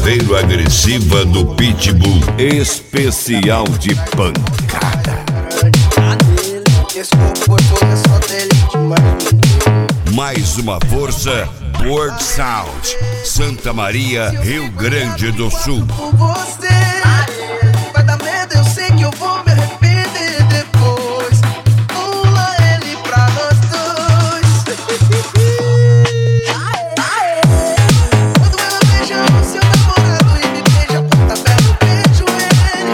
chaveiro agressiva do Pitbull. Especial de pancada. Mais uma força, World Sound, Santa Maria, Rio Grande do Sul. Você vai dar medo, eu sei que eu vou me arrepender depois. Pula ele pra nós dois. Quando ela beija o seu namorado e me beija a ponta pé, eu beijo ele.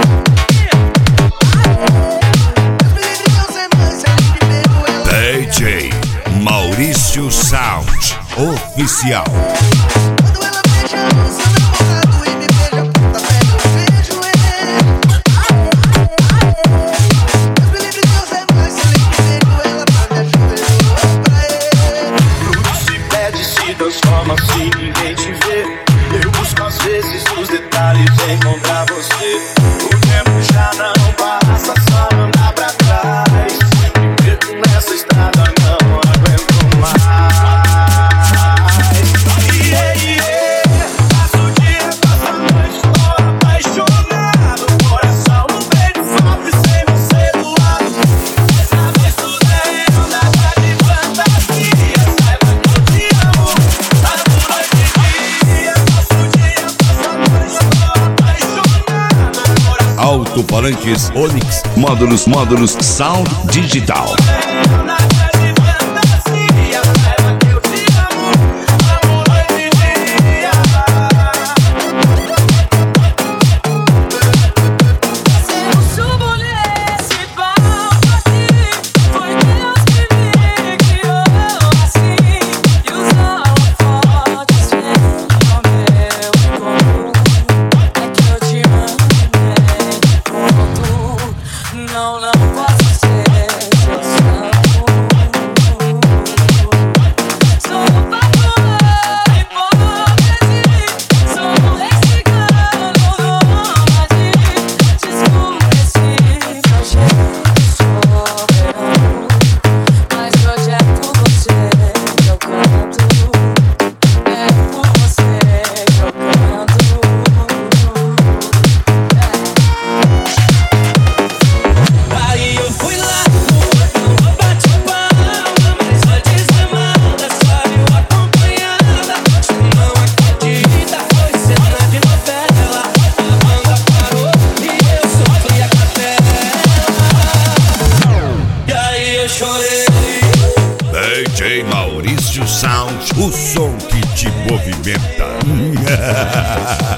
Deus me livre, Deus é mãe, se ele me pegou ela. DJ Maurício Sound Oficial. Quando ela beija o seu namorado e me beija a ponta pé, eu beijo ele. Deus me livre, Deus é mãe, se ele me pegou ela pra me ajudar pra ele. Se perde, se transforma, se ninguém te vê. Eu busco às vezes os detalhes em encontrar você. O tempo já não passa, só andar pra trás. Me perco nessa estrada, não aguento mais. Passo o dia, passo a noite, tô apaixonado. Coração no peito, sofre sem você do lado. Essa vez tudo é real, nada de fantasia. Saiba que eu te amo, tanto noite e dia. Passo o dia, passo a noite, tô apaixonado. Alto-falantes Onix, módulos Sound Digital. Nada de fantasia, saiba que eu te amo, amo noite e dia. Se eu subo nesse palco aqui, foi Deus que me criou assim. E os holofotes vêm ao meu encontro. É que eu te amo, não posso ser seu santo. Sou um patrão hipocrisia, sou um ex-cigano nômade. Desculpe se projeto soberano, mas hoje é por você que eu canto. É por você que eu canto. Aí eu fui lá, não bate palma, mas vai dizer manda, só eu acompanhada. Tu não acredita, foi cena de novela. A banda parou e eu sofri a capela. E aí eu chorei. DJ Maurício Sound, o som que te movimenta.